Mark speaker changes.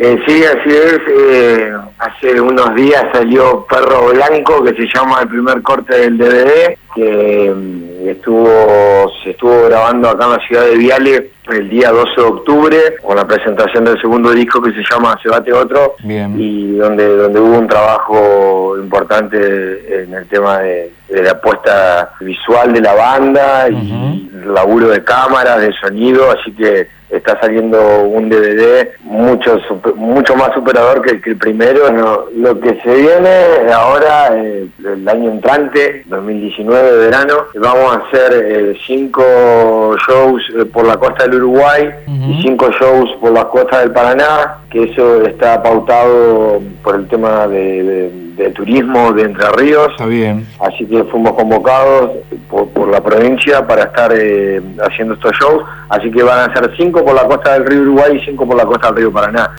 Speaker 1: Sí, así es. Hace unos días salió Perro Blanco, que se llama el primer corte del DVD, que se estuvo grabando acá en la ciudad de Viale el día 12 de octubre, con la presentación del segundo disco que se llama Se Bate Otro.
Speaker 2: Bien.
Speaker 1: Y donde hubo un trabajo importante en el tema de la puesta visual de la banda y laburo de cámaras, de sonido, así que está saliendo un DVD mucho más superador que el primero. No, lo que se viene ahora, el año entrante, 2019, verano, vamos a hacer 5 shows por la costa del Uruguay y 5 shows por la costa del Paraná, que eso está pautado por el tema de turismo de Entre Ríos.
Speaker 2: Está bien.
Speaker 1: Así que fuimos convocados por la provincia para estar haciendo estos shows, así que van a ser 5 por la costa del río Uruguay y 5 por la costa del río Paraná.